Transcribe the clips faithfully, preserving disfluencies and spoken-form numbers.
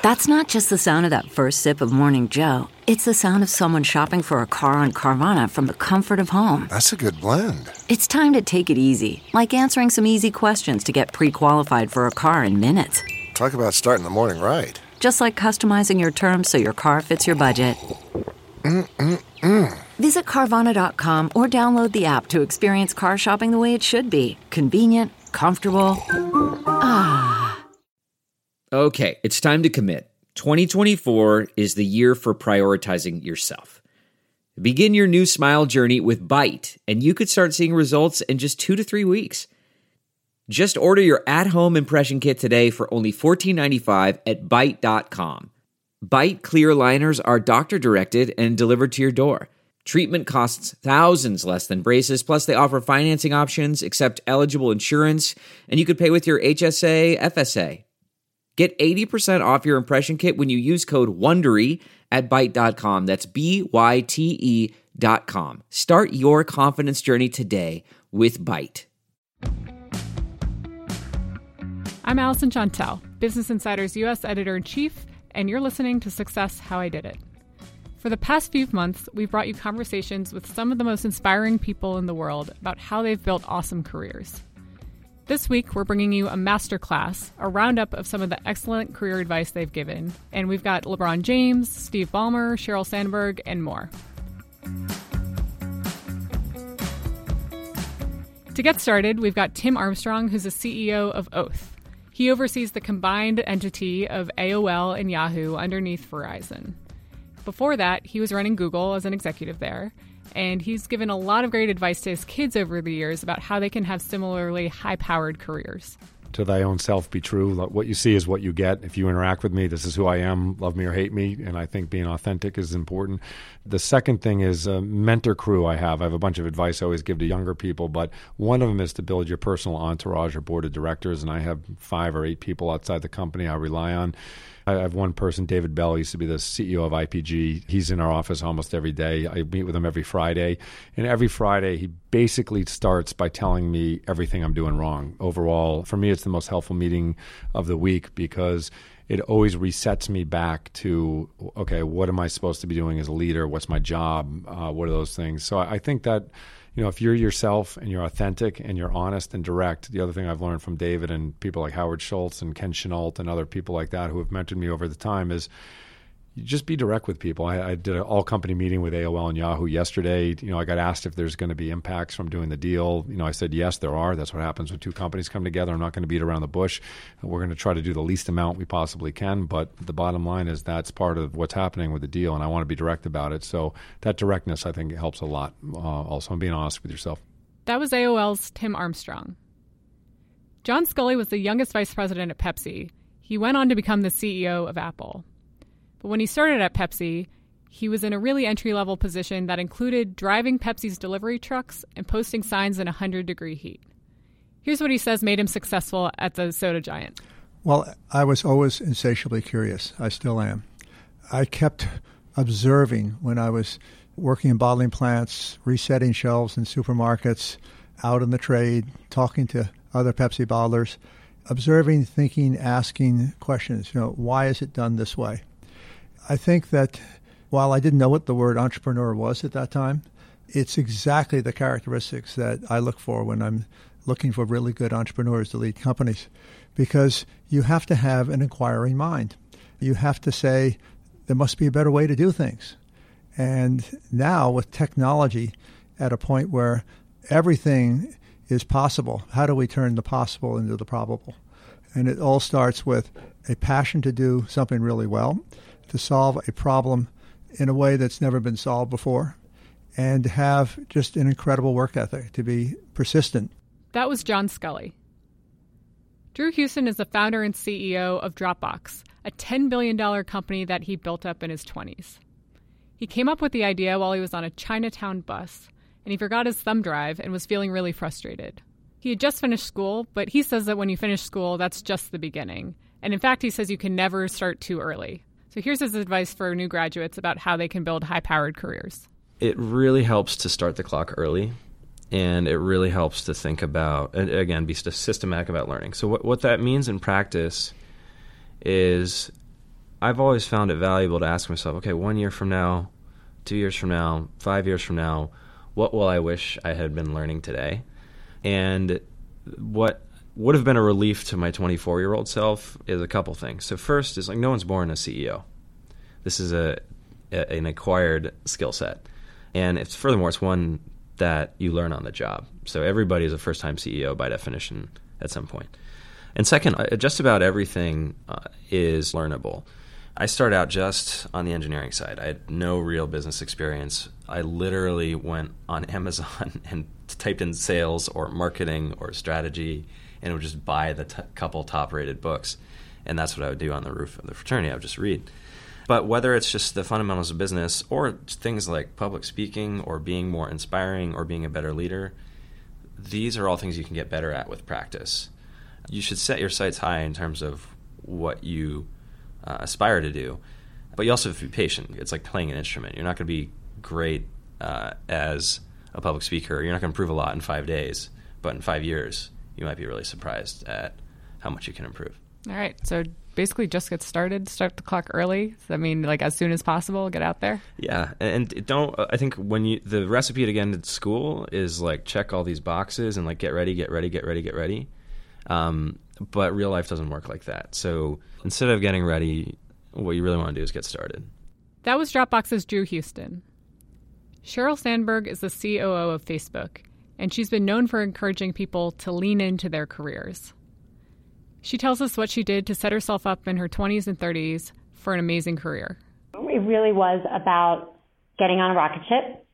That's not just the sound of that first sip of Morning Joe. It's the sound of someone shopping for a car on Carvana from the comfort of home. That's a good blend. It's time to take it easy, like answering some easy questions to get pre-qualified for a car in minutes. Talk about starting the morning right. Just like customizing your terms so your car fits your budget. Mm-mm-mm. Visit Carvana dot com or download the app to experience car shopping the way it should be. Convenient, comfortable. Ah. Okay, it's time to commit. twenty twenty-four is the year for prioritizing yourself. Begin your new smile journey with Byte, and you could start seeing results in just two to three weeks. Just order your at-home impression kit today for only fourteen ninety-five at byte dot com. Byte clear aligners are doctor-directed and delivered to your door. Treatment costs thousands less than braces, plus they offer financing options, accept eligible insurance, and you could pay with your H S A, F S A. Get eighty percent off your impression kit when you use code WONDERY at byte dot com. That's B Y T E dot com. Start your confidence journey today with Byte. I'm Allison Chantel, Business Insider's U S Editor-in-Chief, and you're listening to Success How I Did It. For the past few months, we've brought you conversations with some of the most inspiring people in the world about how they've built awesome careers. This week, we're bringing you a masterclass, a roundup of some of the excellent career advice they've given, and we've got LeBron James, Steve Ballmer, Sheryl Sandberg, and more. To get started, we've got Tim Armstrong, who's the C E O of Oath. He oversees the combined entity of A O L and Yahoo underneath Verizon. Before that, he was running Google as an executive there, and he's given a lot of great advice to his kids over the years about how they can have similarly high-powered careers. To thy own self be true. What you see is what you get. If you interact with me, this is who I am, love me or hate me, and I think being authentic is important. The second thing is a mentor crew I have. I have a bunch of advice I always give to younger people, but one of them is to build your personal entourage or board of directors, and I have five or eight people outside the company I rely on. I have one person, David Bell, used to be the C E O of I P G. He's in our office almost every day. I meet with him every Friday. And every Friday, he basically starts by telling me everything I'm doing wrong. Overall, for me, it's the most helpful meeting of the week because it always resets me back to, okay, what am I supposed to be doing as a leader? What's my job? Uh, what are those things? So I think that, you know, if you're yourself and you're authentic and you're honest and direct, the other thing I've learned from David and people like Howard Schultz and Ken Chenault and other people like that who have mentored me over the time is you just be direct with people. I, I did an all-company meeting with A O L and Yahoo yesterday. You know, I got asked if there's going to be impacts from doing the deal. You know, I said, yes, there are. That's what happens when two companies come together. I'm not going to beat around the bush. We're going to try to do the least amount we possibly can. But the bottom line is that's part of what's happening with the deal, and I want to be direct about it. So that directness, I think, helps a lot. Uh, also, and being honest with yourself. That was A O L's Tim Armstrong. John Sculley was the youngest vice president at Pepsi. He went on to become the C E O of Apple. But when he started at Pepsi, he was in a really entry-level position that included driving Pepsi's delivery trucks and posting signs in one hundred degree heat. Here's what he says made him successful at the soda giant. Well, I was always insatiably curious. I still am. I kept observing when I was working in bottling plants, resetting shelves in supermarkets, out in the trade, talking to other Pepsi bottlers, observing, thinking, asking questions. You know, why is it done this way? I think that while I didn't know what the word entrepreneur was at that time, it's exactly the characteristics that I look for when I'm looking for really good entrepreneurs to lead companies, because you have to have an inquiring mind. You have to say, there must be a better way to do things. And now with technology at a point where everything is possible, how do we turn the possible into the probable? And it all starts with a passion to do something really well, to solve a problem in a way that's never been solved before, and to have just an incredible work ethic, to be persistent. That was John Sculley. Drew Houston is the founder and C E O of Dropbox, a ten billion dollars company that he built up in his twenties. He came up with the idea while he was on a Chinatown bus, and he forgot his thumb drive and was feeling really frustrated. He had just finished school, but he says that when you finish school, that's just the beginning. And in fact, he says you can never start too early. So here's his advice for new graduates about how they can build high-powered careers. It really helps to start the clock early, and it really helps to think about, and again, be systematic about learning. So what, what that means in practice is I've always found it valuable to ask myself, okay, one year from now, two years from now, five years from now, what will I wish I had been learning today? And what would have been a relief to my twenty-four-year-old self is a couple things. So first is like no one's born a C E O. This is a, a an acquired skill set. And it's furthermore, it's one that you learn on the job. So everybody is a first-time C E O by definition at some point. And second, just about everything uh, is learnable. I started out just on the engineering side. I had no real business experience. I literally went on Amazon and typed in sales or marketing or strategy and would just buy the t- couple top-rated books. And that's what I would do on the roof of the fraternity. I would just read. But whether it's just the fundamentals of business or things like public speaking or being more inspiring or being a better leader, these are all things you can get better at with practice. You should set your sights high in terms of what you uh, aspire to do, but you also have to be patient. It's like playing an instrument. You're not going to be great uh, as a public speaker. You're not going to improve a lot in five days, but in five years, you might be really surprised at how much you can improve. All right. So basically just get started, start the clock early. I mean, like as soon as possible, get out there. Yeah. And don't, I think when you, the recipe to get into school is like check all these boxes and like get ready, get ready, get ready, get ready. Um, but real life doesn't work like that. So instead of getting ready, what you really want to do is get started. That was Dropbox's Drew Houston. Sheryl Sandberg is the C O O of Facebook, and she's been known for encouraging people to lean into their careers. She tells us what she did to set herself up in her twenties and thirties for an amazing career. It really was about getting on a rocket ship,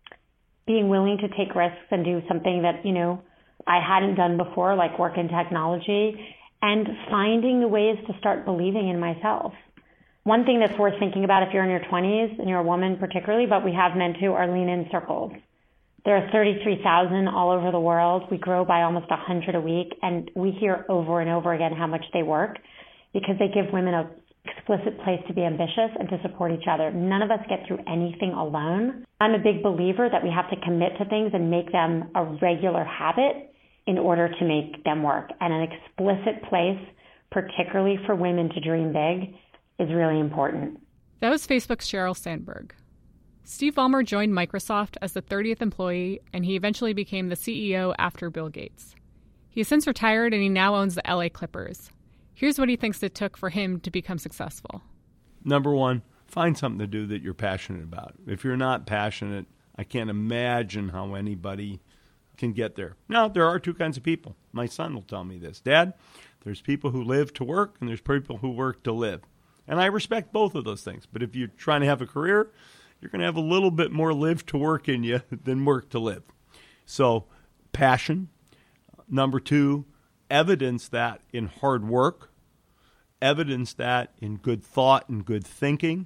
being willing to take risks and do something that, you know, I hadn't done before, like work in technology, and finding the ways to start believing in myself. One thing that's worth thinking about if you're in your twenties, and you're a woman particularly, but we have men too, are lean-in circles. There are thirty-three thousand all over the world. We grow by almost one hundred a week, and we hear over and over again how much they work because they give women an explicit place to be ambitious and to support each other. None of us get through anything alone. I'm a big believer that we have to commit to things and make them a regular habit in order to make them work. And an explicit place, particularly for women to dream big, is really important. That was Facebook's Sheryl Sandberg. Steve Ballmer joined Microsoft as the thirtieth employee, and he eventually became the C E O after Bill Gates. He has since retired, and he now owns the L A Clippers. Here's what he thinks it took for him to become successful. Number one, find something to do that you're passionate about. If you're not passionate, I can't imagine how anybody can get there. Now, there are two kinds of people. My son will tell me this. Dad, there's people who live to work, and there's people who work to live. And I respect both of those things. But if you're trying to have a career, you're going to have a little bit more live to work in you than work to live. So, passion. Number two, evidence that in hard work. Evidence that in good thought and good thinking.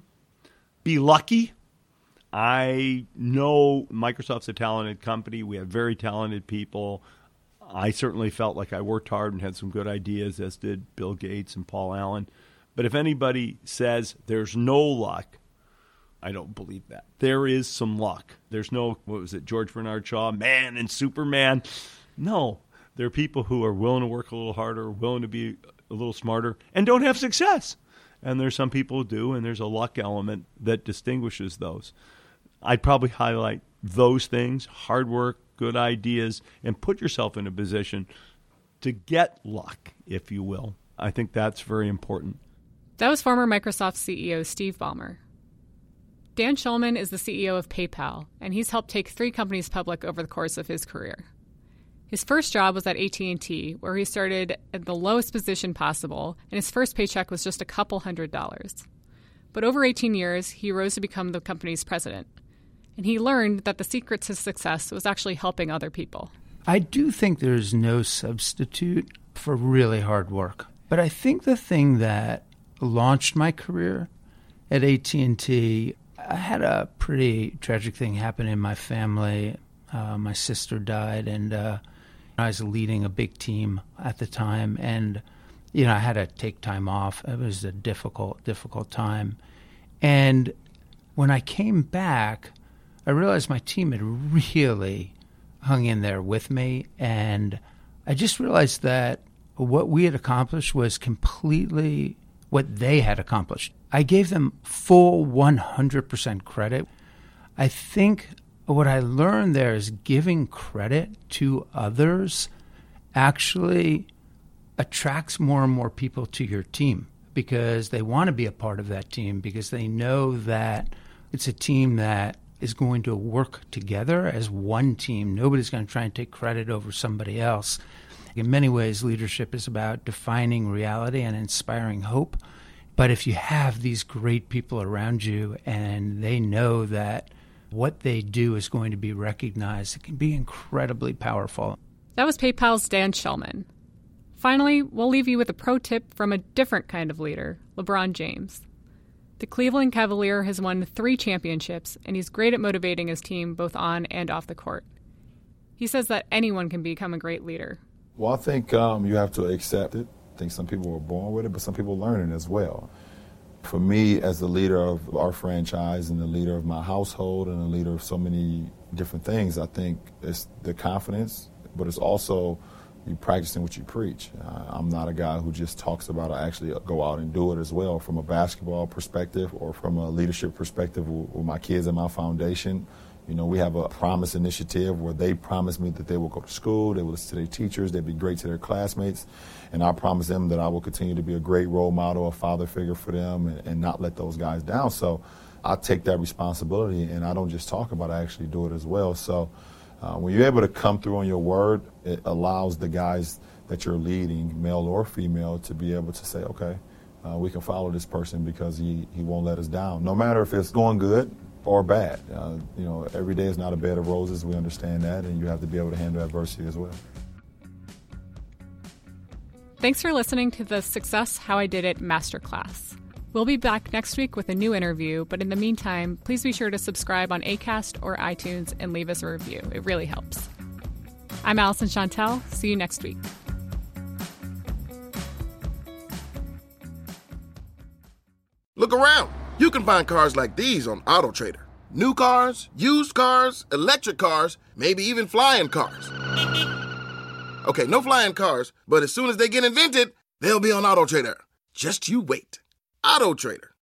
Be lucky. I know Microsoft's a talented company. We have very talented people. I certainly felt like I worked hard and had some good ideas, as did Bill Gates and Paul Allen. But if anybody says there's no luck, I don't believe that. There is some luck. There's no, what was it, George Bernard Shaw, man and Superman. No, there are people who are willing to work a little harder, willing to be a little smarter, and don't have success. And there's some people who do, and there's a luck element that distinguishes those. I'd probably highlight those things, hard work, good ideas, and put yourself in a position to get luck, if you will. I think that's very important. That was former Microsoft C E O Steve Ballmer. Dan Schulman is the C E O of PayPal, and he's helped take three companies public over the course of his career. His first job was at A T and T, where he started at the lowest position possible, and his first paycheck was just a couple hundred dollars. But over eighteen years, he rose to become the company's president. And he learned that the secret to success was actually helping other people. I do think there's no substitute for really hard work. But I think the thing that launched my career at A T and T, I had a pretty tragic thing happen in my family. Uh, my sister died, and uh, I was leading a big team at the time. And, you know, I had to take time off. It was a difficult, difficult time. And when I came back, I realized my team had really hung in there with me, and I just realized that what we had accomplished was completely what they had accomplished. I gave them full one hundred percent credit. I think what I learned there is giving credit to others actually attracts more and more people to your team because they want to be a part of that team, because they know that it's a team that is going to work together as one team. Nobody's going to try and take credit over somebody else. In many ways, leadership is about defining reality and inspiring hope. But if you have these great people around you and they know that what they do is going to be recognized, it can be incredibly powerful. That was PayPal's Dan Shulman. Finally, we'll leave you with a pro tip from a different kind of leader, LeBron James. The Cleveland Cavalier has won three championships, and he's great at motivating his team both on and off the court. He says that anyone can become a great leader. Well, I think um, you have to accept it. I think some people were born with it, but some people learn it as well. For me, as the leader of our franchise and the leader of my household and the leader of so many different things, I think it's the confidence, but it's also you practicing what you preach. Uh, I'm not a guy who just talks about it. I actually go out and do it as well from a basketball perspective or from a leadership perspective with, with my kids and my foundation. You know, we have a promise initiative where they promise me that they will go to school, they will listen to their teachers, they'll be great to their classmates, and I promise them that I will continue to be a great role model, a father figure for them, and, and not let those guys down. So I take that responsibility, and I don't just talk about it, I actually do it as well. So uh, when you're able to come through on your word, it allows the guys that you're leading, male or female, to be able to say, okay, uh, we can follow this person because he, he won't let us down, no matter if it's going good or bad. Uh, you know, every day is not a bed of roses. We understand that, and you have to be able to handle adversity as well. Thanks for listening to the Success How I Did It Masterclass. We'll be back next week with a new interview, but in the meantime, please be sure to subscribe on Acast or iTunes and leave us a review. It really helps. I'm Allison Chantel. See you next week. Look around. You can find cars like these on AutoTrader. New cars, used cars, electric cars, maybe even flying cars. Okay, no flying cars, but as soon as they get invented, they'll be on AutoTrader. Just you wait. AutoTrader.